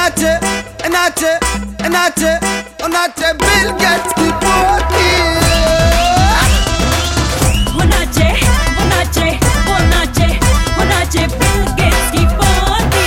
नाचे नाचे नाचे नाचे बिल गेट्स की पोती। वो नाचे वो नाचे वो नाचे वो नाचे बिल गेट्स की पोती।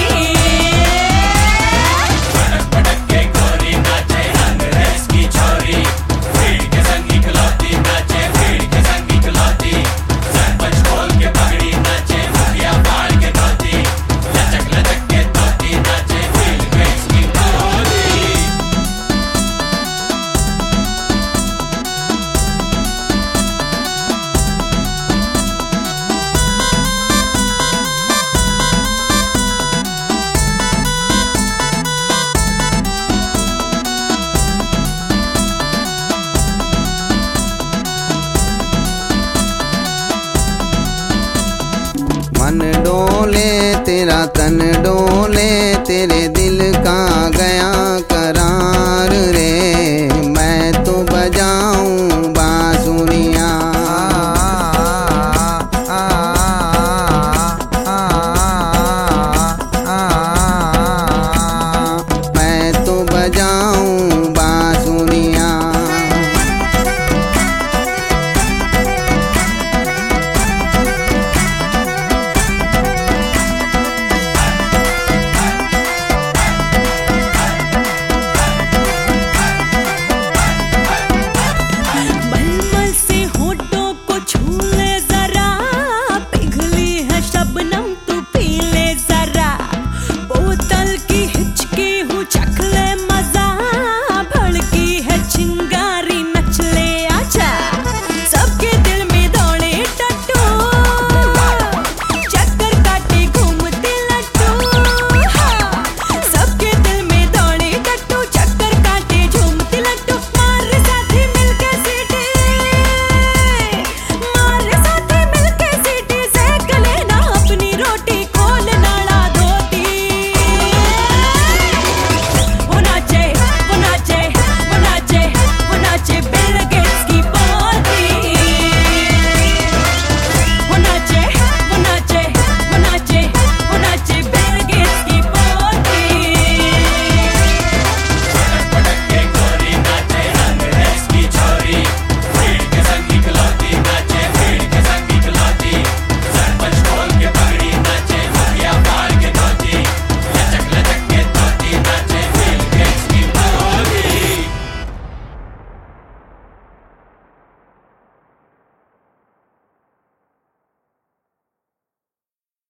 पटक के गोरी नाचे अंग्रेज की छोरी, भीड़ के संग इकलौती नाचे, भीड़ के संग इकलौती। सरपंच खोल के पगड़ी नाचे, मुखिया फाड़ के धोती, लचक लचक के धोती नाचे बिल गेट्स की पोती। मन डोले तेरा तन डोले, तेरे दिल का